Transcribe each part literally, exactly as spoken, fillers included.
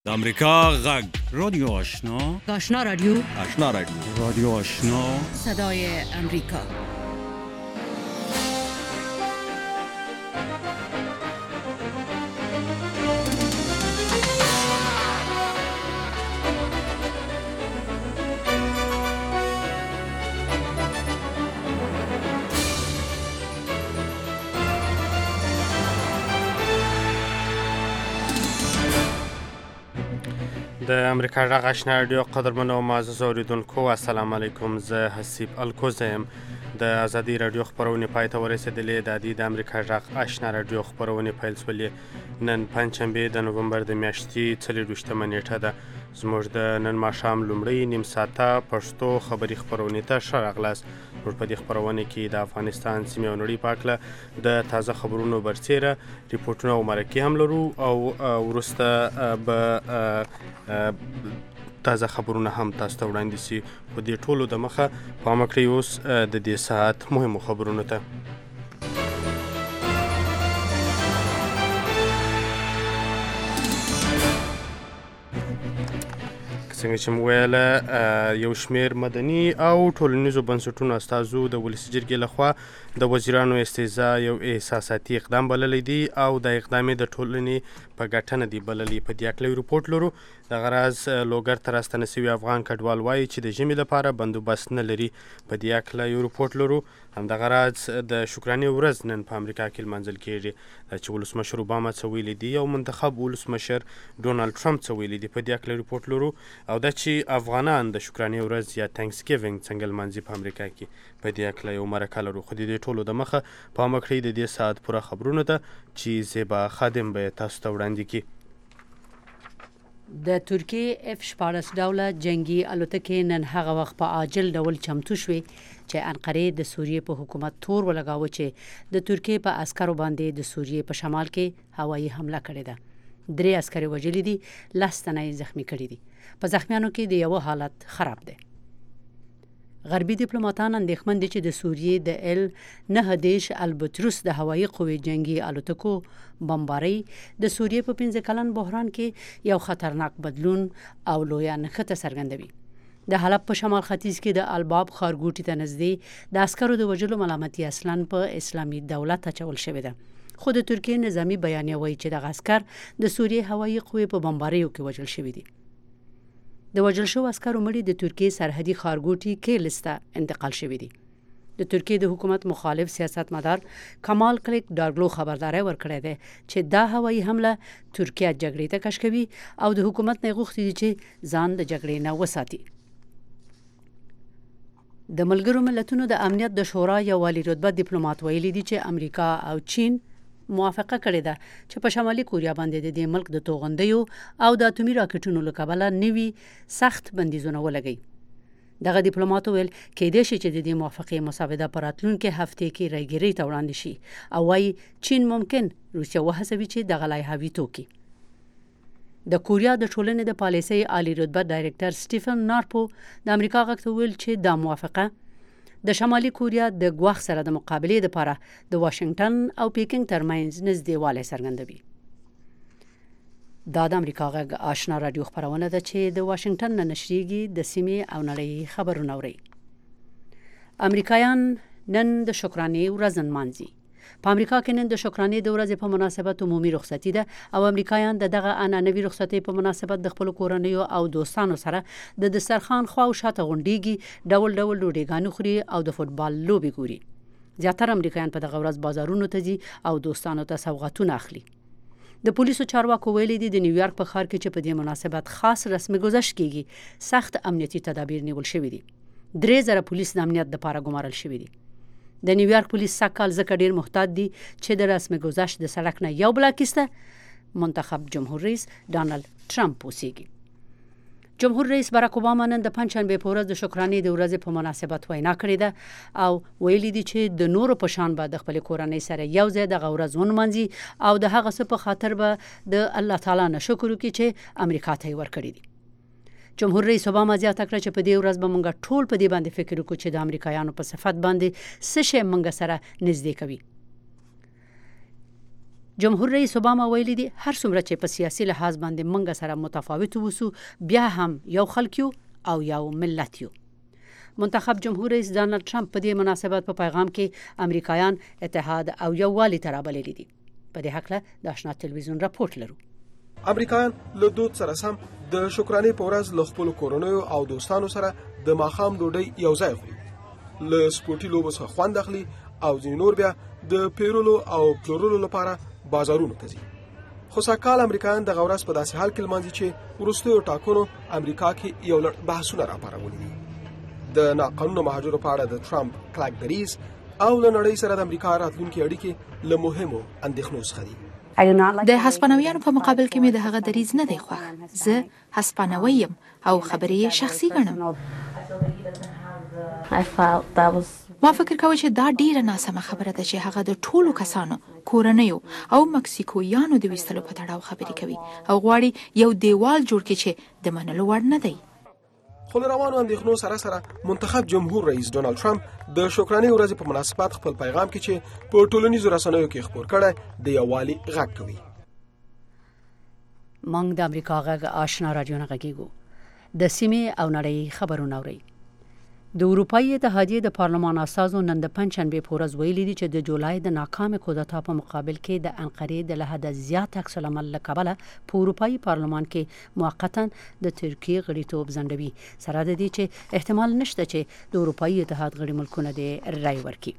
د امریکا غږ رادیو آشنا آشنا رادیو آشنا رادیو رادیو آشنا صدای امریکا. د امریکا غږ آشنا رادیو قدرمنو او معزز اوریدونکو، السلام علیکم. زه حسیب الکوزه یم. د ازادي رادیو خپرونې پای ته ورسېدلې. د دې د امریکا غږ آشنا رادیو خپرونې پیل شولې نن پنجشنبه د نومبر د میاشتې څلېرویشتمه نیټه ده. زموږ د نن ماښام لومړۍ نیم ساعته پښتو خبري خپرونې ته ښه راغلاست. موږ په دې خپرونه کې د افغانستان سیمې او نړۍ په هکله د تازه خبرونو برسېره ریپورټونه او مرکې هم لرو، او وروسته به تازه خبرونه هم تاسو ته وړاندې شي. په دې ټولو د مخه پام وکړئ اوس د دې ساعت مهمو خبرونو ته. څنګه چې مو ویله، یو شمېر مدني او ټولنیزو بنسټونو استازو د ولسي جرګې لخوا د وزیرانو استعزا یو احساساتي اقدام بللی دی، او د اقدام د ټولنې په ګټه نه دی بللی. په دې هکله یو رپورټ لرو. دغه راز لوګر ته راستنه شوي افغان کډوال وایي چې د ژمي لپاره بندوبست نه لري. په دې هکله یو رپورټ لرو. همدغه راز د شکرانې ورځ نن په امریکا کې لمانځل کېږي، چې ولسمشر اوباما څه ویلي دي او منتخب ولسمشر ډونالډ ټرمپ څه ویلي دي. په دې هکله رپورټ لرو. او دا چې افغانان د شکرانې ورځ یا تhanks giving څنګه لمانځي په امریکا کې، په دې هکله یو مرکه لرو. خو د دې ټولو د مخه پام وکړئ د دې ساعت پوره خبرونو ته چې زیبا خادم به تاسو ته وړاندې کړي. د ترکیې اف شپاړس ډوله جنگي الوتکې نن هغه وخت په عاجل ډول چمتو شوې چې انقرې د سوریې په حکومت تور ولګاوه چې د ترکیې په عسکرو باندې د سوریې په شمال کې هوایي حمله کړې ده. درې عسکر وژلي دي، لس تنه یې زخمی کړي دي. په زخمیانو کې د یو حالت خراب دی. غربي دیپلوماتان اندېښمن دي چې د سوریې د ال نه دیش البتروس د هوایي قوې جنگي الوتکو بمباري د سوریې په پنځه کلن بحران کې یو خطرناک بدلون او لویه نښته څرګندوي. د حلب په شمال ختیځ کې د الباب ښارګوټي ته نږدې د عسکرو د وژلو ملامتي اصلاً په اسلامي دولت اچول شوې ده. خو د ترکیې نظامی بیانیه وایي چې دغه عسکر د سوریې هوایي قوې په بمباریو کې وژل شوي دي. د وژل شوو عسکرو مړي د ترکیې سرحدي ښارګوټي کیلس ته انتقال شوي دي. د ترکیې د حکومت مخالف سیاستمدار کمال کلیک دارګلو خبرداری ورکړی دی چې دا هوایي حمله ترکیه جګړې ته کش کوي او د حکومت نه غوښتي دي چې ځان د جګړې نه وساتي. د ملګرو ملتونو د امنیت د شورا یو والی رتبه ډیپلوماټ ویلي دي چې امریکا او چین موافقه کړې ده چې په شمالي کوریا باندې د دې ملک د توغندیو او د اتومي راکټونو له کبله نوي سخت بندیزونه ولګي. دغه ډیپلوماټ ویل کېدای شي چې د دې موافقې مسوده په راتلونکي هفته کې راګیري ته وړاندې شي، او وايي چین ممکن روسیه وهڅوي چې دغه لایحه ویتو کړي. د کوریا د ټولنې د پالیسۍ عالی رتبه ډایرکټر سټیفن نارپو د امریکا غږ ته ویل چې دا موافقه د شمالي کوریا د ګواښ سره د مقابلې لپاره د واشنگټن او پیکینګ ترمنځ نږدېوالی څرګندوي. دا د امریکا غږ آشنا رادیو خپرونه ده چې د واشنگټن نه نشریږي. د سیمې او نړۍ خبرونه اوري. امریکایان نن د شکرانې ورځ نمانځي. په امریکا کې نن د شکرانې د ورځې په مناسبت عمومي رخصتي ده، او امریکایان د دغه عنعنوي رخصتي په مناسبت د خپل کورنیو او دوستانو سره د دسترخوان خوا او شاته غونډيږي، ډول ډول ډوډۍ خوري او د فوتبال لوبې ګوري. زیاتره امریکایان په دغه ورځ بازارونو ته ځي او دوستانو ته سوغاتونه اخلي. د پولیسو چارواکو ویلي دي د نیویارک په ښار کې چې په دې مناسبت خاص رسمي گذشت کیږي، سخت امنیتي تدابیر نیول شوي دي. درې زره پولیس د امنیت لپاره ګمارل شوي دي. د نیویارک پولیس سکهال ځکه ډیر محتاط دي چې د رسمي گذشت د سړک نه یو بلاک ایسته منتخب جمهور رئیس ډونالډ ټرمپ اوسېږي. جمهور رئیس باراک اوباما نن د پنجشنبې په ورځ د شکرانې د ورځې په مناسبت وینا کړې ده او ویلي دي چې د نورو په شان به د خپل کورنۍ سره یو ځای دغه ورځ ونمانځي او د هغه څه په خاطر به د الله تعالی نه شکر وکړي چې امریکا ته یې ورکړي دي. جمهور رئیس اوباما زیاته کړه چې په دې ورځ به موږ ټول په دې باندې فکر وکړو چې د امریکایانو په صفت باندې څه شی موږ سره نږدې کوي. جمهور رئیس اوباما ویلي دي هر څومره چې په سیاسي لحاظ باندې منګه سره متفاوت وسو بیا هم یو خلک یو او یو ملت یو. منتخب جمهور رئیس ډانلډ ټرمپ په دې مناسبت په پیغام کې امریکایان اتحاد او یووالي ته رابللي دي. په دې حق له د آشنا تلویزیون راپورټ لرو. امریکایان له دود سره سم د شکرانې په ورځ له خپلو کورنیو او دوستانو سره د ماښام ډوډۍ یو ځای خوري، له سپورټي لوبو څخه خوند اخلي او ځینې نور بیا د پیرلو او پلورلو لپاره بازارونو ته ځي. خو سږکال امریکایان دغه ورځ په داسې حال کې لمانځي چې وروستیو ټاکنو امریکا کې یو لړ بحثونه راپارولي دي. د ناقانونه مهاجرو په اړه د ټرمپ کلک دریځ او له نړۍ سره د امریکا راتلونکي اړیکې له مهمو اندېښنو څخه دي. د هسپانویانو په مقابل کې مې د هغه دریځ نه دی خوښ. زه هسپانوی یم او خبرې یې شخصي ګڼم. ما فکر کاوه چې دا ډیره ناسمه خبره ده چې هغه د ټولو کسانو، کورنیو او مکسیکویانو د ویستلو په تړاو خبرې کوي او غواړي یو دیوال جوړ کړي چې د منلو وړ نه دی. خو له روانو اندېښنو سره سره منتخب جمهور رئیس ډونالډ ټرمپ د شکرانې ورځې په مناسبت خپل پیغام کې چې په ټولنیزو رسنیو کې خپور کړی د یووالي غږ کوي. موږ د امریکا غږ آشنا رادیو نه غږیږو. د سیمې او نړۍ خبرونه اورئ. د اروپایي اتحادیې د پارلمان اساسو نن د پنځشنبه په ورځ ویلي دي چې د جولای د ناکامه کودتا په مقابل کې د انقرې د له حده زیات عکس العمل له کبله په اروپایي پارلمان کې موقتا د ترکیې غړیتوب ځنډوي، سره د دې چې احتمال نشته چې د اروپایي اتحاد غړي ملکونه د رای ورکړي.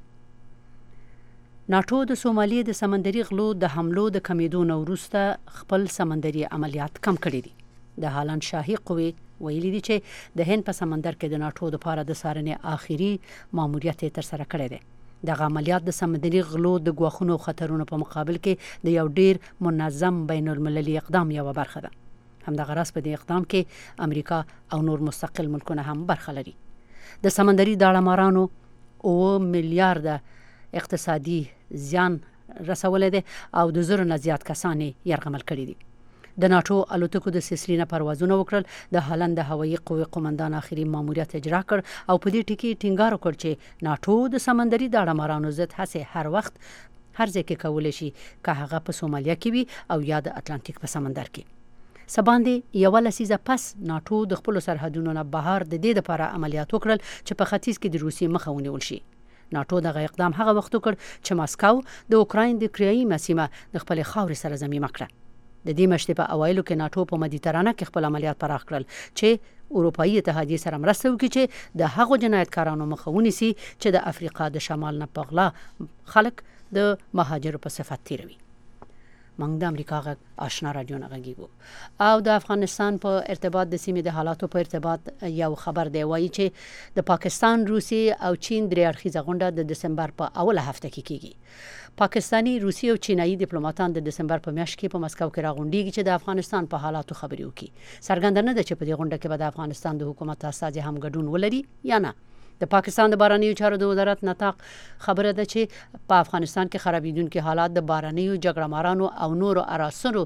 ناټو د سومالي د سمندري غلو د حملو د کمیدو نه وروسته خپل سمندري عملیات کم کړي دي. د هالند شاهي قوې ویلي دي چې د هند په سمندر کې د ناټو لپاره د څارنې آخري ماموریت تر سره کړی دی. دغه عملیات د سمندري غلو د ګواښونو او خطرونو په مقابل کې د یو ډیر منظم بین المللي اقدام یوه برخه ده. همدغه راز په دې اقدام کې امریکا او نور مستقل ملکونه هم برخه لري. د سمندري داړه اوه میلیارډ اقتصادي زیان رسولی دی او د زرو نه زیات کسان یې یرغمل کړي دي. د ناټو الوتکو د سیسلینا پروازونه وکړل. د هالند د هوایي قوې قومندان آخري ماموریت اجرا کړ او په دې ټکي ټینګار وکړ چې ناټو د سمندري داړه مارانو ضد هڅې هر وخت هر ځای کې کولی شي، که هغه په سومالیا کې وي او یا د اتلانتیک په سمندر کې. سباندې یوه لسیزه پس ناټو د خپلو سرحدونو نه بهر د دې لپاره عملیات وکړل چې په ختیځ کې د روسیې مخه ونیول شي. ناټو دغه اقدام هغه وخت وکړ چې ماسکو د اوکراین د کریمیا سیمه د خپلې خاورې سره ضمیمه کړه. د دې مشتې په اوایلو کې ناټو په مدیترانه کې خپل عملیات پراخ کړل چې اروپایي اتحادیې سره مرسته وکړي چې د هغو جنایتکارانو مخه ونیسي چې د افریقا د شمال نه په غلا خلک د مهاجرو په صفت تیروي. موږ د امریکا غږ آشنا رادیو نه غږیږو او د افغانستان په ارتباط د سیمې د حالاتو په ارتباط یو خبر دی، وایي چې د پاکستان، روسیې او چین درې اړخیزه غونډه د دسمبر په اوله هفته کې کیږي. پاکستانی، روسي او چینایي ډیپلوماټان د دسمبر په میاشت کې په مسکو کې راغونډيږي چې د افغانستان په حالاتو خبرې وکړي. څرګنده نه ده چې په دې غونډه کې به د افغانستان د حکومت استازي هم ګډون ولري یا نه. د پاکستان د بهرنیو چارو د وزارت نطاق خبره ده چې په افغانستان کې خرابېدونکي حالات د بهرنیو جګړه مارانو او نورو عناصرو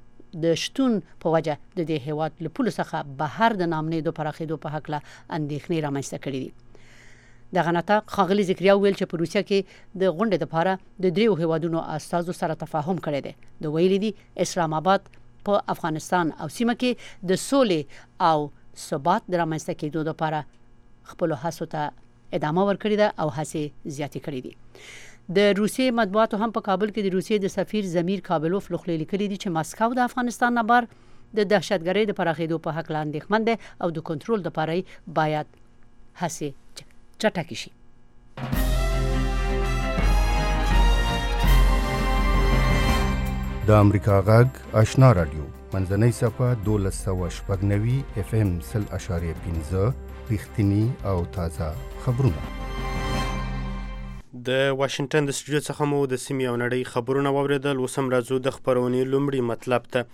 د شتون په وجه د دې هیواد له پولو څخه بهر د ناامنیدو پراخېدو په هکله اندېښنې رامنځته کړي دي. دغه نطاق ښاغلي ذکریا ویل چې په روسیه کې د غونډې لپاره د دریو هیوادونو استازو سره تفاهم کړی دی. د ویلي دي اسلام آباد په افغانستان او سیمه کې د سولې او ثبات د رامنځته کېدو لپاره خپل هڅو ته ادامه ورکړې ده او هڅې زیاتې کړې دي. د روسیې مطبوعاتو هم په کابل کې د روسیې د سفیر زمیر کابلوف لخوا لیکلي دي چې ماسکو د افغانستان نه بار د دهشتګرۍ د پراخېدو په حق اندېښمن دی او د کنټرول لپاره باید هڅې چټکې شي. د امریکا غږ آشنا رادیو منځنۍ صفحه دولس سوه شپږ نوي اف ام سل اشاریه پنځه رښتینی او تازه خبرونه. د واشنگټن د سټوډیو څخه مو د سیمې او نړۍ خبرونه واوریدل. اوس هم راځو د خبرونې لومړی مطلب ته.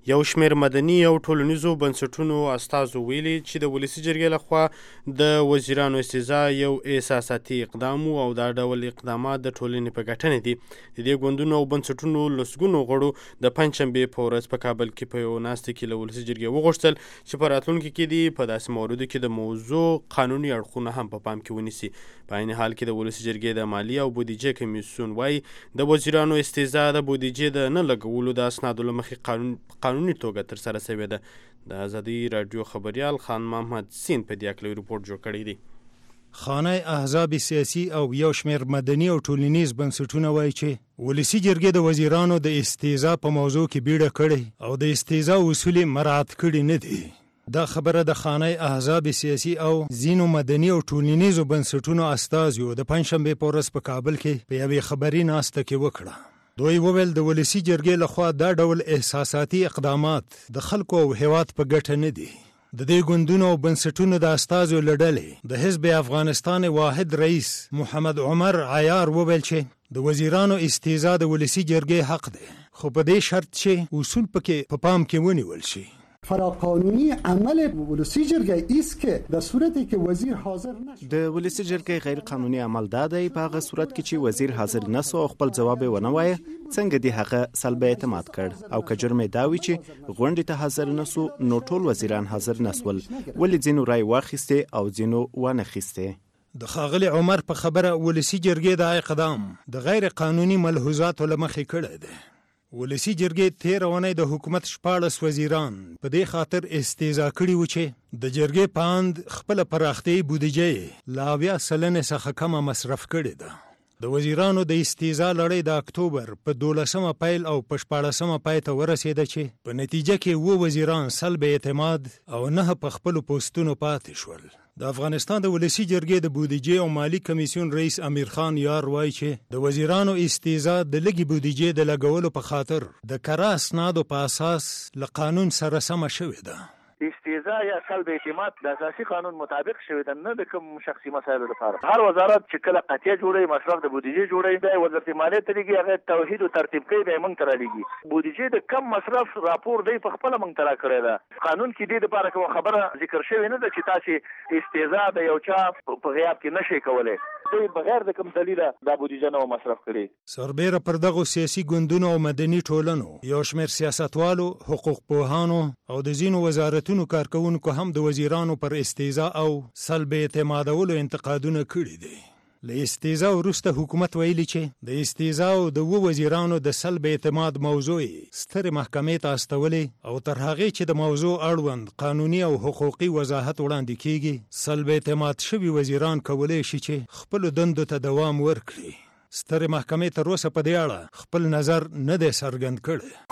یو شمېر مدني او ټولنیزو بنسټونو استازو ویلي چې د ولسي جرګې لخوا د وزیرانو استیضا یو احساساتي اقدام او دا ډول اقدامات د ټولنې په ګټنه دي. د دې ګوندونو او بنسټونو لسګونو غړو د پنجشنبې په ورځ په کابل کې په یو ناستې کې له ولسي جرګې وغوښتل چې په راتلونکي کې دي په داسې موردو کې د موضوع قانوني اړخونه هم په پام کې ونیسي. په عین حال کې د ولسي جرګې د مالیې او بودیجې کمیسیون وایي د وزیرانو استیضا د بودیجې د نه لګولو د اسنادو له مخې قانون قانوني توګه ترسره شوې ده. د ازادي راډیو خبریال خان محمد سین په دې اړه ریپورت جوړ کړی دی. خانه احزاب سیاسي او یو شمېر مدني او ټولنیز بنسټونه وایي چې ولسي جرګې د وزیرانو د استیضا په موضوع کې بیړه کړې او د استیضا اصول مراعات کړي نه دي. دا خبره د خانه احزاب سیاسي او ځینو مدني او ټولنیزو بنسټونو استازو د پنجشنبې په ورځ په کابل کې په یوې خبري ناسته کې وکړه. دوی وویل د ولسي جرګې لخوا دا ډول احساساتي اقدامات د خلکو او هیواد په ګټه نه دي. د دې ګوندونو او بنسټونو د استازو له ډلې د حزب افغانستان واحد رئیس محمد عمر عیار وویل چې د وزیرانو استیضا د ولسي جرګې حق دی، خو په دې شرط چې اصول پکې په پام کې ونیول شي. فراقانونی عمل ولسی جرګې است که در صورتی که وزیر حاضر نشه. د ولسی جرګې غیر قانوني عمل دا دی په هغه صورت کې چې وزیر حاضر نسو او خپل جواب ونه وایي څنګه دی هغه سلب اعتماد کړ او که جرم دا وي چې غونډې ته حاضر نسو نو ټول وزیران حاضر نسول ولې ځینو رای واخیسته او ځینو ونه خیسته. د خاغلی عمر په خبره ولسی جرګې د اقدام د غیر قانوني ملحوظاتو له مخې کړی دی. ولسی جرګې تیر اونۍ د حکومت شپاړس وزیران په دې خاطر استیضا کړي و چې د جرګې پاند خپل پراختي بودیجې لا اویا سلنې څخه کمه مصرف کړي ده. د وزیرانو د استیضا لړۍ د اکتوبر په دولسمه پیل او په شپاړسمه پای ته ورسېده چې په نتیجه کې و وزیران سلب اعتماد او نه په خپل پوسټونو پاتې شول. د افغانستان د ولسی جرګې د بودیجې او مالی کمیسیون رئیس امیر خان یار وایي چې د وزیرانو استیضا د لګي بودیجې د لګولو په خاطر د کره اسنادو په اساس له قانون سره سم شوې ده. استیضا یا سلب اعتماد د اساسي قانون مطابق شوی ده، نه د کوم شخصي مسایلو لپاره. هر وزارت چې کله قطعه جوړي مصرف د بودیجې جوړي دی وزارت مالیه ته لګي هغه توحید او ترتیب کوي به موږ تر لګي بودیجې د کم مصرف راپور دی په خپل موږ تر کړی ده. قانون کې د لپاره کوم خبره ذکر شوی نه ده چې تاسو استیضا د یو چا په غیاب کې نشي کولای دوی بغیر د کوم دلیل د بودیجې نو مصرف کړي. سربېره پر دغه سیاسي ګوندونو او مدني ټولنو یو شمېر سیاستوالو، حقوق پوهانو او د ځینو وزارتونو کارکونکو هم د وزیرانو پر استیضا او سلب اعتمادولو انتقادونه کړي دي. له استیضا وروسته حکومت ویلي چې د استیضا او د و وزیرانو د سلب اعتماد موضوع سترې محکمې ته استولې او تر هغې چې د موضوع اړوند قانوني او حقوقي وضاحت وړاندې کیږي سلب اعتماد شوي وزیران کولی شي چې خپلو دندو ته دوام ورکړي. سترې محکمې تر اوسه په دې اړه خپل نظر نه دی څرګند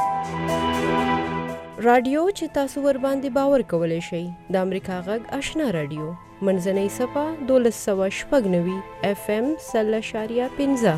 کړی. رادیو چې تاسو ور باندې باور کولای شئ د امریکا غږ آشنا رادیو منځنۍ صفه دولس سوه شپږ نوي اف ام سل اشاریه پنځه.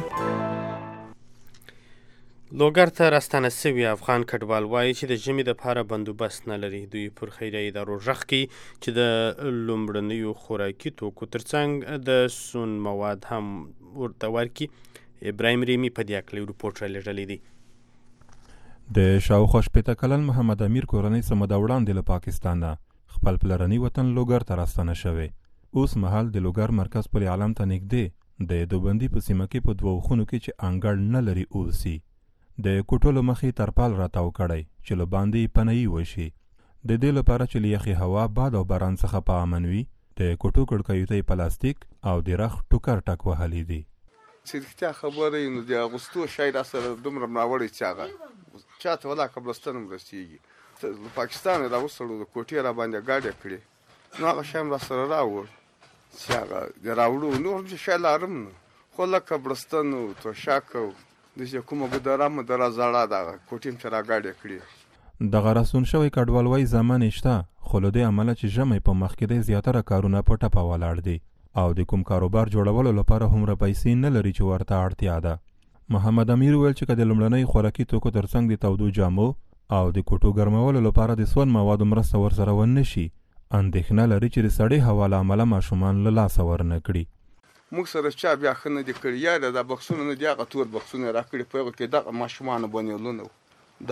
لوګر ته راستانه سوي افغان کډوال وایي چې د ژمي دپاره بندوبست نه لري. دوی پر خیریه ادارو غږ کوي چې د لومړنیو خوراکي توکو ترڅنګ د سون مواد هم ورته ورکړي. ابراهیم ریمي په دې اړه ریپورټ رالیږلی دی. د شاوخوا شپېته کلن محمد امیر کورنۍ څه موده وړاندې له پاکستانه خپل پلرني وطن لوګر ته راستانه شوی. اوس مهال د لوګر مرکز پل عالم ته نږدې د دوبندي په سیمه کې په دوو خونو کې چې انګړ نه لري اوسي. د کوټو له مخې ترپال راتاو کړی چې له باندې پنایي وشي. د دې لپاره چې له یخې هوا، باد او باران څخه په امن وي د کوټو کړکیو ته پلاستیک او د رخ ټوکر ټک وهلی دي. چې رښتیا خبره یې نو د اغوستو شی را سره دومره مراوړی چې هغه چاته ولا قبرستان هم رسېږي. له پاکستانه راوستلو د کوټې را باندې ګاډې کړې نو هغه شی هم را سره راوړ چې هغه د راوړو نور هم شی لارم نو خو له قبرستان او توشک او داسې کومه ګودره مدره زړه دغه کوټې هم چې را ګاډې کړې. دغه راستون شوی کډوال وایي زمان شته خو له دې امله چې ژمی په مخ کې دی زیاتره کارونه په ټپه ولاړ دي او د کوم کاروبار جوړولو لپاره هومره پیسې نه لري چې ورته اړتیا ده. محمد امیر ویل چې که د لومړنۍ خوراکي توکو ترڅنګ د تودو جامو او د کوټو ګرمولو لپاره د سون موادو مرسته ورسره ونه شي اندېښنه لري چې د سړې هوا له امله ماشومان له لاسه ورنه کړي. موږ سره چا بیا ښه نه دي کړي یا د بکسونه نه دي هغه تور بکسونه را کړي په هغو کې دغه ماشومانو باندې لونه ده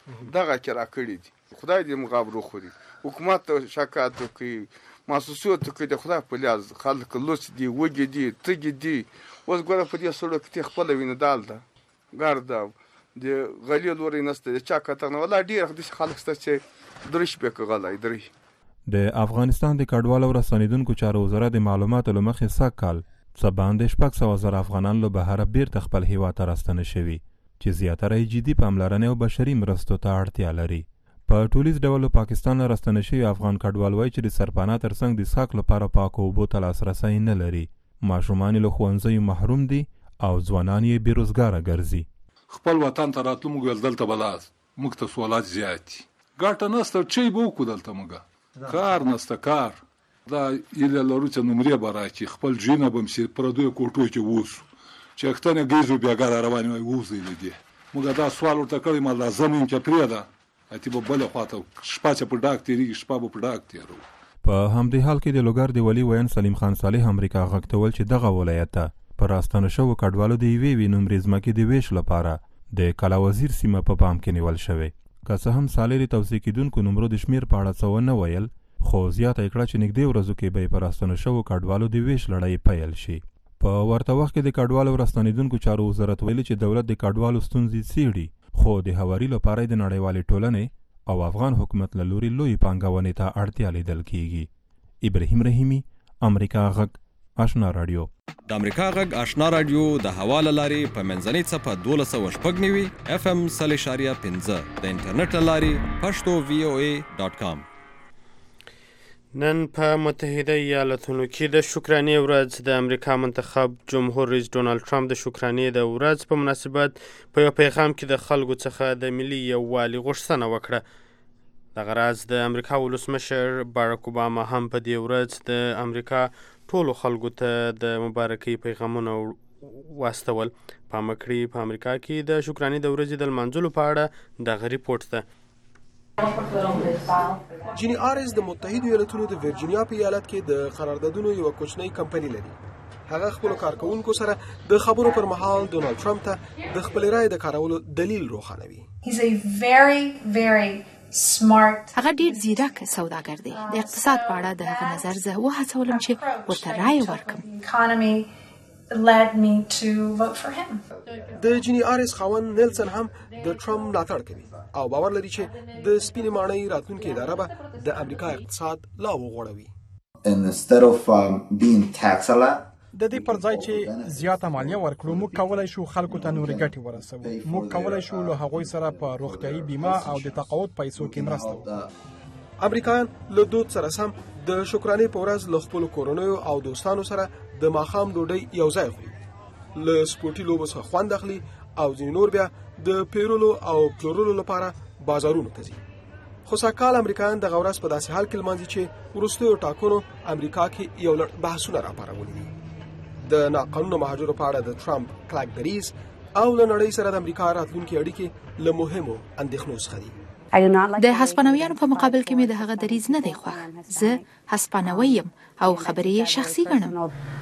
دغه کې راکړي دي خدای دې مغاب روخوري حکومت ته شکایت وکړي محسوسیت وکړي د خدای په لیاز خلک لوڅ دي وږي دي تږي دي اوس ګوره په دې سړک کې خپله وینه دال ده ګرده د غلي لوري نسته د چا کتر نه ولا ډېر داسې خلک شته چې درې شپې که غلی درې د افغانستان د کډوالو او راستنېدونکو چارو وزارت د معلوماتو له مخې سږ کال څه باندې شپږ سوه زره افغانان له بهره بیرته خپل هیواد ته راستنه شوي چې زیاتره یې جدي پاملرنې او بشري مرستو ته اړتیا لري. په ټولیز ډول پاکستان نه راستنه شوي افغان کډوال وایي چې د سرپناه ترڅنګ د څښاک لپاره پاکو اوبو ته لاسرسی نه لري. ماشومان له ښوونځیو محروم دي او ځوانان یې بېروزګاره ګرځي. خپل وطن ته راتلو موږ ویل دلته به لاس موږ ته سوالات زیات دي ګټه نسته چی به وکړو دلته موږ کار نسته کار دا هیله لرو چې نمرې به راکړي خپل ژینه به هم چې پردیو کوټو کې ووسو چې اختنې ګیزو بیاګاره روانې وای ووځئ له دې موږ دا سوال ورته کړی ما دا زمین کې پرېږده اتي به بله خواته شپه چې په ډاک تېرېږي شپه به په ډاک تېروو. په همدې حال کې د لوګر د ولي ویان سلیم خان صالح امریکا غږ ته ویل چې دغه ولایت ته په راستنه شوو کډوالو د یوې وي نومرې ځمکې د ویش لپاره د کلا وزیر سیمه په پام کې نیول شوې. که څه هم صالح د توصیه کېدونکو نومرو د شمېر په اړه څه ونه ویل خو زیاته یې کړه چې نږدې ورځو کې به یې په راستنه شوو کډوالو د ویش لړۍ پیل شي. په ورته وخت کې د کډوالو او راستنېدونکو چارو وزارت ویلي چې دولت د کډوالو ستونزې څېړي خو د هواري لپاره د نړیوالې ټولنې او افغان حکومت له لوري لوی پانګونې ته اړتیا لیدل کیږي. ابراهیم رحیمي امریکا غږ آشنا رادیو. د امریکا غږ آشنا رادیو د هوا له لارې په منځنۍ څپه دولس سوه شپږ نوي اف ام سل اشاریه پنځه د انټرنیټ له لارې پښتو وی او ای ډاټ کام. نن په متحده ایالتونو کې د شکرانې ورځ د امریکا منتخب جمهور رئیس ډونالد ټرمپ د شکرانې د ورځ په مناسبت په یو پیغام کې د خلکو څخه د ملي یووالي غوښتنه وکړه. دغه راز د امریکا ولسمشر باراک اوباما هم په دې ورځ د امریکا ټولو خلکو ته د مبارکۍ پیغامونه واستول. پام وکړئ په امریکا کې د شکرانې د ورځې د لمانځلو په اړه دغه ریپورټ ده. جینی آرز د متحده ایالتونو د ورجینیا په ایالت کې د قراردادونو یو کوچنی کمپنی لري. هغه خپل کارکونکو سره د خبرو پر مهال ډونالد ټرمپ ته د خپل رای د کارولو دلیل روښانوي. هغه ډیر زیرک سوداګر دی. د اقتصاد په اړه د هغه نظر زه وهڅولم چې ورته رای ورکړم. led me to vote for him. د جینی آرز خاوند نیلسن هم د ټرمپ ملاتړ کوي او باور لري چې د سپینې ماڼۍ راتلونکې اداره به د امریکا اقتصاد لا وغوړوي. Instead of um, being taxed a lot, د دې پر ځای چې زیاته مالیه ورکړو موږ کولای شو خلکو ته نورې ګټې ورسوو. موږ کولای شو له هغوی سره په روغتیايي بیمه او د تقاعد پیسو کې مرسته وکړو. امریکایان له دود سره سم د شکرانې په ورځ له خپلو کورنیو او دوستانو سره د ماښام ډوډۍ یو ځای خوري. له سپورټي لوبو څخه خوند اخلي او ځینې نور بیا د پیرلو او پلورلو لپاره بازارونو ته ځي. خو سږکال امریکایان دغه ورځ په داسې حال کې لمانځي چې وروستیو ټاکنو امریکا کې یو لړ بحثونه راپارولي دي. د ناقانونه مهاجرو په اړه د ټرمپ کلک دریځ او له نړۍ سره د امریکا راتلونکي اړیکې له مهمو اندېښنو څخه دي. د هسپانویانو په مقابل کې مې د هغه دریځ نه دی خوښ. زه هسپانوی یم او خبرې یې شخصي ګڼم.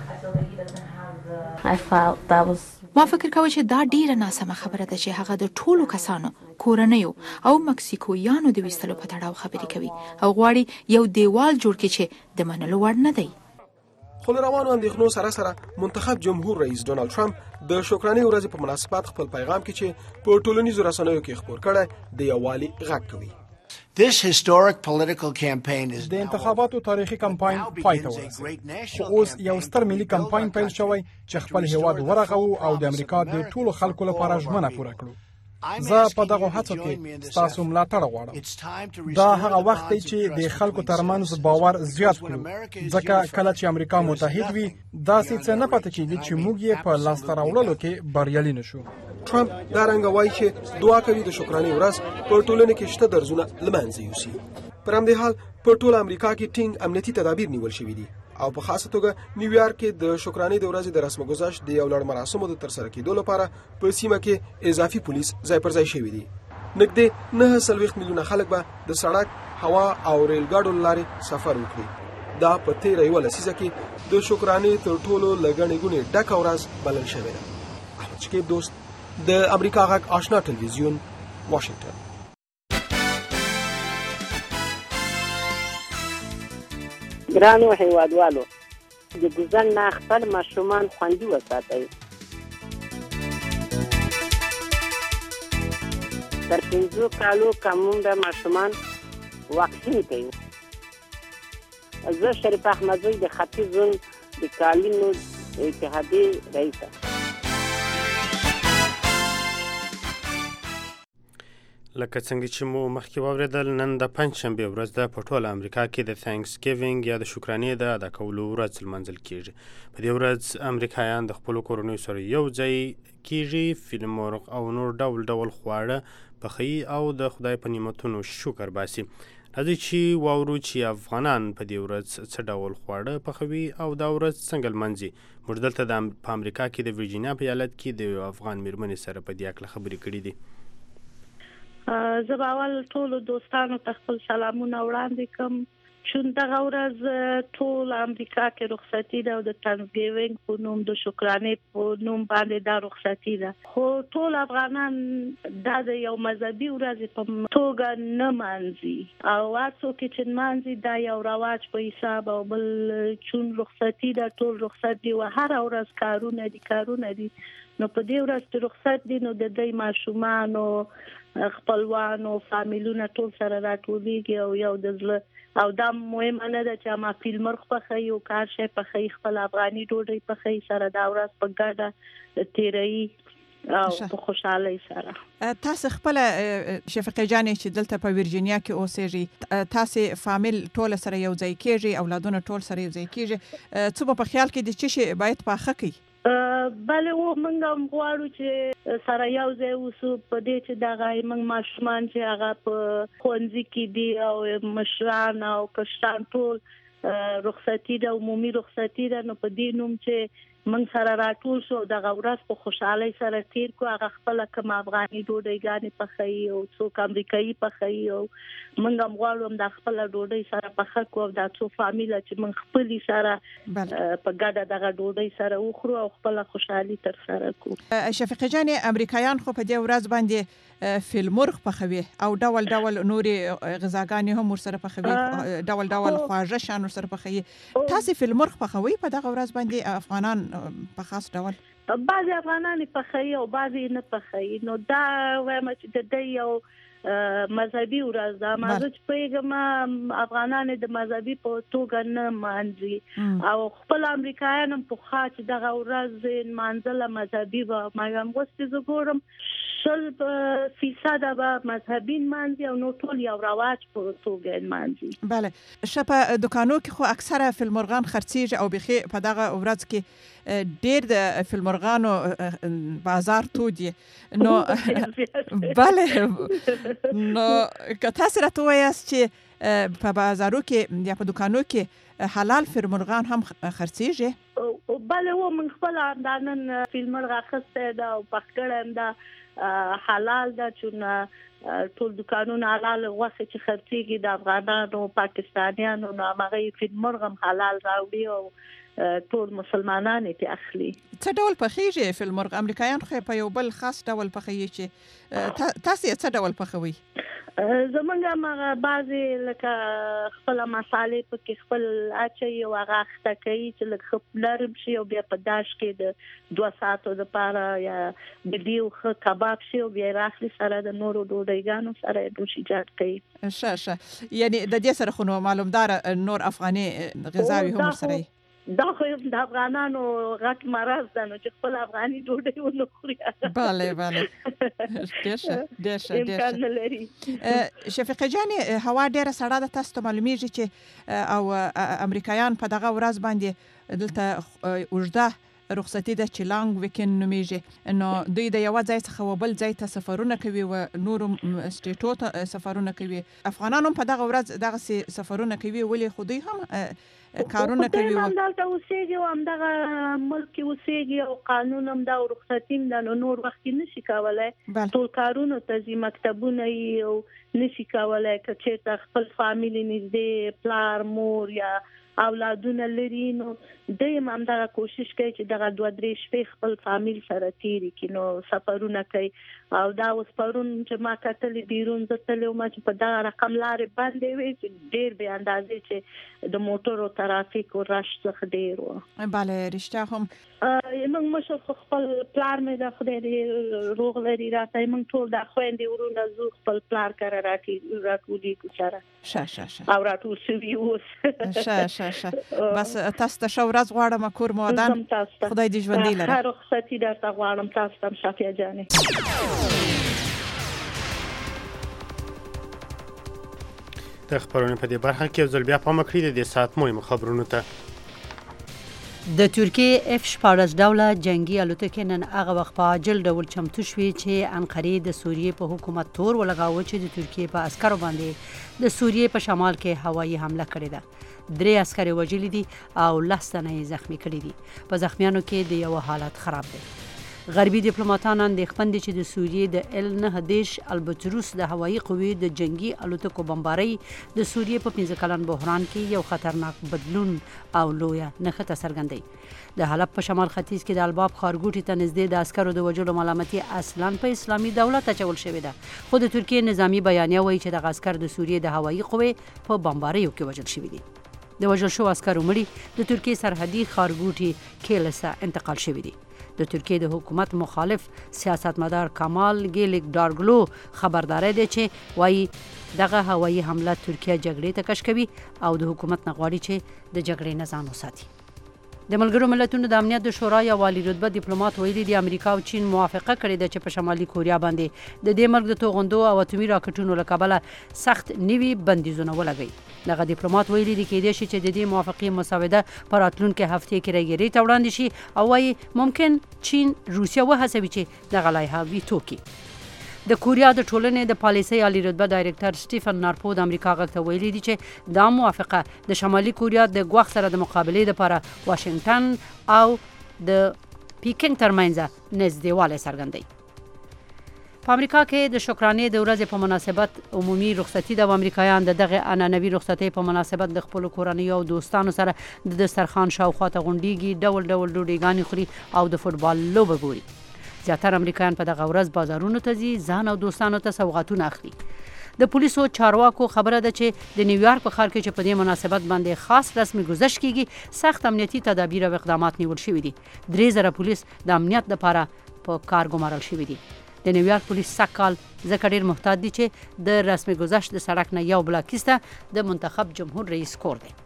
ما فکر کاوه چې دا ډیره ناسمه خبره ده چې هغه د ټولو کسانو کورنیو او مکسیکویانو د ویستلو په تړاو خبرې کوي او غواړي یو دیوال جوړ کړي چې د منلو وړ نه دی. خو له روانو اندېښنو سره سره منتخب جمهور رئیس ډونالد ټرمپ د شکرانې ورځې په مناسبت خپل پیغام کې چې په ټولنیزو رسنیو کې خپور کړی د یووالي غږ کوي. This historic political campaign is د انتخاباتو تاریخي کمپاین پای ته ورسېد. خو اوس یو ستر ملي کمپاین پیل شوی چې خپل هیواد ورغوو او د امریکا د ټولو خلکو لپاره ژمنه پوره کړو. زه په دغه هڅو کې ستاسو ملاتړ غواړم. دا هغه وخت دی چې د خلکو ترمنځ باور زیات کړو ځکه کله چې امریکا متحد وي داسې څه نه پاتې کېږي چې موږ یې په لاسته راوړلو کې بریالي نه شو. ټرمپ دا رنګه وایي چې دعا کوي د شکرانې ورځ په ټولنه کې شته درزونه له منځه یوسي. پر همدې حال په ټوله امریکا کې ټینګ امنیتي تدابیر نیول شوي دي او په خاصه توګه نیویارک کې د شکرانې د ورځې د رسم گذشت د یو لړ مراسمو د ترسره کېدو لپاره په سیمه کې اضافي پولیس ځای پر ځای شوي دي. نږدې نهه څلوېښت میلیونه خلک به د سړک، هوا او ریل ګاډو له لارې سفر وکړي. دا په تېره یوه لسیزه کې د شکرانې تر ټولو له ګڼې ګوڼې ډکه ورځ بلل شوې ده. احمد شکیب دوست، د امریکا غږ آشنا ټلویزیون، واشنگټن. ګرانو هیوادوالو د ګوزن نه خپل ماشومان خوندي وساتئ. تر پنځو کالو کمون د ماشومان واکسین کوي. زه شریف احمدزی د ختیځ زون د کالینو اتحادیې رئیسه. لکه څنګه چې مو مخکې واورېدل، نن د پنجشنبې ورځ ده په ټوله امریکا کې د تھینکس ګیوینګ یا د شکرانې د ادا کولو ورځ لمانځل کیږي. په دې ورځ امریکایان د خپلو کورنیو سره یو ځای کیږي، فیل مرغ او نور ډول ډول خواړه پخوي او د خدای په نعمتونو شکر باسي. راځئ چې واورو چې افغانان په دې ورځ څه ډول خواړه پخوي او دا ورځ څنګه لمانځي. موږ دلته د په امریکا کې د ورجینیا په ایالت کې د افغان میرمنې سره په دې اړه خبرې کړې دي. زه به اول ټولو دوستانو ته خپل سلامونه وړاندې کوم. چون دغه ورځ ټول امریکا کې رخصتي ده او د تhanksgiving په نوم د شکرانې په نوم باندې دا رخصتي ده، خو ټول افغانان دا د یو مذهبي ورځ په توګه نه مانځي او هڅو کې چې مانځي دا یو رواج په حساب او بل چون رخصتي ده ټول رخصت دي او هر ورځ کارونه دي کارونه دي نو په دې ورځ چې رخصت دي نو د دې ماشومانو خپلوانو فامیلونه ټول سره راټولېږي او یو د زړه او دا مهمه نه ده چې ما فیل مرغ پخوي او کار شي پخوي خپل افغاني ډوډۍ پخوي سره دا ورځ په ګډه تیروي او په خوشحالۍ سره. تاسو خپل شفیقه جانې چې دلته په ورجینیا کې اوسېږي، تاسو فامیل ټول سره یو ځای کېږي، اولادونه ټول سره یو ځای کېږي، څه په خیال کې دي چې باید پاخه کړي؟ بله و موږ هم غواړو چې سره یو ځای اوسو په دې چې دغه موږ ماشومان چې هغه په ښوونځي کې دي او مشران او کشران ټول رخصتي ده، عمومي رخصتي ده، نو په دې نوم چې موږ سره راټول شو دغه ورځ په خوشحالۍ سره تیر کو. هغه خپل کوم افغاني ډوډۍ پخوي او څوک امریکایي پخوي او موږ هم غواړو د خپل ډوډۍ سره پخه کو او دا څو فامیل چې موږ خپل سره په ګډه دغه ډوډۍ سره وخورو او خپل خوشحالي تر سره کو. شفیقه جان، امریکایان خو په دې ورځ باندې فیل مرغ پخوي او ډول ډول نوري غذاګانې هم ورسره پخوي، ډول ډول خواږه شان ورسره پخوي. تاسو فیل مرغ پخوي په دغه ورځ باندې افغانان په خاص ډول؟ بعضی افغانان پخوي او بعضی نه پخوي، نو دا وایم چې د دې یو مذهبي ورځ ده. مازه چې پیغام افغانان د مذهبي په توګه نه مانځي او خپل امریکایان په خاص دغه ورځ مانځله مذهبي و ما هم غوښتي زه ګورم شل فیصد به مذهبي مانځي او نو ټول یو رواج په توګه مانځي. بله، شپه دکانو کې خو اکثره فیل مرغان خرڅیږي او بخي په دغه ورځ کې ډیر د فیل مرغانو بازار تودي. نو بله، نو که تاسو راته وایاست چې په بازارو کې یا په دکانو کې حلال فیل مرغان هم خرڅیږي؟ بله، و من خپل اندانن فیل مرغ اخسته ده او پخکړم ده حلال ده، چون ټول دکانونه حلال غوښه چې خرڅيږي د افغانانو پاکستانیانو نو هغه فیل مرغ هم حلال راوړي او ټول مسلمانان ته اخلي. څه ډول پخېږي فیل مرغ؟ امریکایان خو په یو بل خاص ډول پخېږي، چې تاسو یې څه ډول پخوي؟ زمونږ هغه بعضې لکه خپله مسالې پکې خپل اچوي او هغه اخته کوي چې لږ ښه نرم شي او بیا په داش کې د دوه ساعتو دپاره یا د ډیو ښه کباب شي او بیا یې راخلي سره د نورو ډوډۍ سره یې نوشیجات کوي. ښه ښه، یعنې د دې سره خو نو معلومداره نور افغاني غذاوي هم ورسره وي؟ دا خو د افغانانو غټ مرض ده نو چې خپل افغاني ډوډۍ ونه خوري. بله بله، ډېر ښه ډېر ښه امکان نه لري. شفیقه جانې، هوا ډېره سړه ده، تاسو ته معلومیږي چې او امریکایان په دغه ورځ باندې دلته اوږده رخصتي ده چې لانګ ویکند نومیږي، نو دوی د یو ځای څخه بل ځای ته سفرونه کوي او نورو سټیټو ته سفرونه کوي. افغانان هم په دغه ورځ دغه سفرونه کوي، ولې خو دوی هم کارونه کوي او دلته اوسېږي او همدغه ملک کې اوسېږي او قانون هم دا رخصتي هم ده نو نور وخت نشي کولی ټول کارونو ته ځي، مکتبونه یې او نشي کولی که چېرته خپل فامیل نږدې پلار مور یا اولادونه لري نو د هم دغه کوشش کوي چې دغه دوه درې شپې خپل فامیل سره تیری کړي نو سفرونه کوي او دا اوس پرون چې ما کتلې بیرون زه تللی وم چې په دغه رقم لارې بندې وې چې ډېر بې اندازې چې د موټرو ترافیک او رش څخه ډېر و. بله رښتیا هم موږ مشر خو خپل پلار مې د خدای دې روغ لري راته موږ ټول د خویندې ورونه زو خپل پلار کره راټولېږو سره ښه ښه ښه او راټول شوي اوس ښه ښه ښه بس تاسو ته ښه ورځ غواړم کور مو ودان خدای دې ژوندي لري. ښه رخصتي درته غواړم تاسو ته هم شافیه جانې. د خبرونې په دې برخه کې یو ځل بیا پام وکړئ د دې ساعت مهمو خبرونو ته. د ترکیې اف شپاړس ډوله جنگي الوتکې نن هغه وخت په عاجل ډول چمتو شوې چې انقرې د سوریې په حکومت تور ولګاوه چې د ترکیې په عسکرو باندې د سوریې په شمال کې هوایي حمله کړې ده. درې عسکر وژلي دي او لس تنه یې زخمي کړي دي. په زخمیانو کې د یو حالت خراب دی. غربي ډیپلوماټان اندېښمن دي چې د سوریې د ال نه دیش البتروس د هوایي قوې د جنگي الوتکو بمبارۍ د سوریې په پنځه کلن بحران کې یو خطرناک بدلون او لویه نښته څرګندوي. د حلب په شمال ختیځ کې د الباب ښارګوټي ته نږدې د عسکرو د وژلو ملامتي اصلا په اسلامي دولت اچول شوې ده، خو د ترکیې نظامي بیانیه وایي چې دغه عسکر د سوریې د هوایي قوې په بمباریو کې وژل شوي دي. د وژل شوو عسکرو مړي د ترکیې سرحدي ښارګوټي کیلسه انتقال شوي دي. د ترکیې د حکومت مخالف سیاستمدار کمال ګیلیک دارګلو خبرداری دی چې وایي دغه هوایي حمله ترکیه جګړې ته کش کوي او د حکومت نه غواړي چې د جګړې نه ځان وساتي. د ملګرو ملتونو د امنیت د شورا یو عالی رتبه ډیپلوماټ ویلي دی امریکا او چین موافقه کړې ده چې په شمالي کوریا باندې د دې مرګ د توغندو او اتومي راکټونو له کبله سخت نوي بندیزونه ولګوي. دغه ډیپلوماټ ویلي دی کېدای شي چې د دې موافقې مسوده په راتلونکي هفتې کې راګیري ته وړاندې شي او وایي ممکن چین روسیه وهڅوي چې دغه لایحه ویتو کړي. د کوریا د ټولنې د پالیسۍ عالی رتبه ډایرکټر سټیفن نارپو د امریکا غږ ته ویلي دي چې دا موافقه د شمالي کوریا د ګواښ سره د مقابلې لپاره واشنگټن او د پیکینګ ترمنځ نږدېوالی څرګندوي. په امریکا کې د شکرانې د ورځې په مناسبت عمومي رخصتي ده او امریکایان د دغه عنعنوي رخصتۍ په مناسبت د خپلو کورنیو او دوستانو سره د دسترخوان شاوخوا ته غونډېږي، ډول ډول ډوډۍ خوري او د فوټبال لوبه ګوري. زیاتره امریکایان په دغه ورځ بازارونو ته ځي، ځان او دوستانو ته سوغاتونه اخلي. د پولیسو چارواکو خبره ده چې د نیویارک په ښار کې چې په دې مناسبت باندې خاص رسمي گذشت کیږي سخت امنیتي تدابیر او اقدامات نیول شوي دي. درې زره پولیس د امنیت لپاره په کار ګمارل شوي دي. د نیویارک پولیس سږکال ځکه ډېر محتاط دي چې د رسمي گذشت د سړک نه یو بلاک ایسته د منتخب جمهور رئیس کور دی.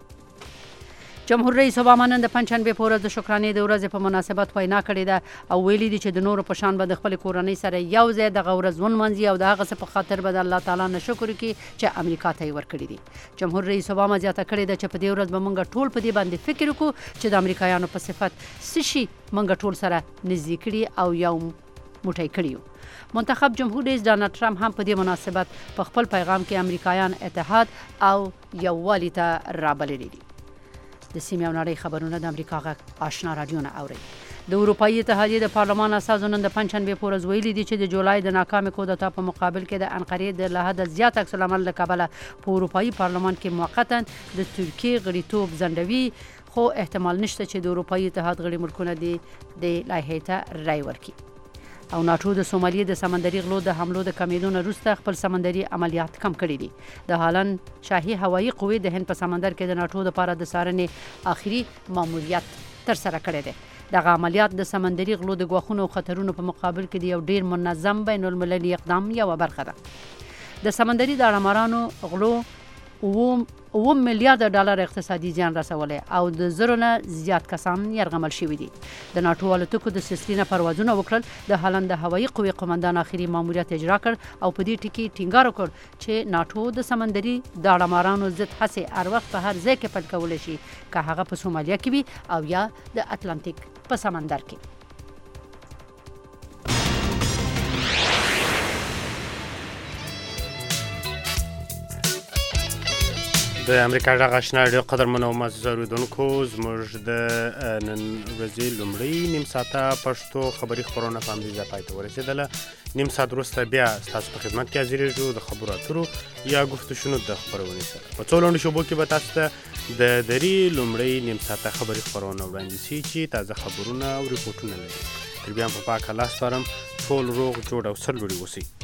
جمهور رئیس اوباما نن د پنجشنبې په ورځ د شکرانې د ورځې په مناسبت وینا کړې ده او ویلي دي چې د نورو په شان به د خپلې کورنۍ سره یو ځای دغه ورځ ونمانځي او د هغه څه په خاطر به د الله تعالی نه شکر وکړي چې امریکا ته یې ورکړي دي. جمهور رئیس اوباما زیاته کړې ده چې په دې ورځ به موږ ټول په دې باندې فکر وکړو چې د امریکایانو په صفت څه شي موږ ټول سره نږدې کړي او یو موټی کړي یو. منتخب جمهور رئیس ډانلډ ټرمپ هم په دې مناسبت په خپل پیغام کې امریکایان اتحاد او یووالي ته رابللي دي. د سیمې او نړۍ خبرونه د امریکا غږ آشنا رادیو نه اورئ. د اروپایي اتحادیې د پارلمان اساسو نن د پنجشنبې په ورځ ویلي دي چې د جولای د ناکامې کودتا په مقابل کې د انقرې د له حده زیات عکس العمل له کبله په اروپایي پارلمان کې موقتا د ترکیې غړیتوب ځنډوي، خو احتمال نشته چې د اروپایي اتحاد غړي ملکونه د لایحې ته رای ورکړي. او ناټو د سومالیې د سمندري غلو د حملو د کمیدو نه وروسته خپل سمندري عملیات کم کړي دي. د هالند شاهي هوایي قوې د هند په سمندر کې د ناټو لپاره د څارنې آخري ماموریت ترسره کړی دی. دغه عملیات د سمندري غلو د ګواښونو او خطرونو په مقابل کې د یو ډیر منظم بین المللي اقدام یوه برخه ده. د سمندري داړمارانو غلو اووه میلیارډ ډالر اقتصادي زیان رسولی او د زرو نه زیات کسان یرغمل شوي دي. د ناټو الوتکو د سیسلي نه پروازونه وکړل. د هالند د هوایي قوې قمندان آخري ماموریت اجرا کړ او په دې ټکي ټینګار وکړ چې ناټو د سمندري داړمارانو ضد هڅې هر وخت په هر ځای کې پیل کولی شي، که هغه په سومالیا کې وي او یا د اتلانتیک په سمندر کې. د امریکا غږ آشنا رادیو قدرمنو او معزز اورېدونکو، زموږ د نن ورځې لومړۍ نیم ساعته پښتو خبري خپرونه په همدې ځای پای ته ورسېدله. نیم ساعت وروسته بیا ستاسو په خدمت کې حاضرېږو د خبرو اترو یا گفتشونو د خپرونې سره. په څو لنډو شېبو کې به تاسو ته د دري لومړۍ نیم ساعته خبري خپرونه وړاندې شي چې تازه خبرونه او ریپورټونه لري. تر بیا هم په پاک الله سپارم. ټول روغ جوړ او سرلوړي اوسئ.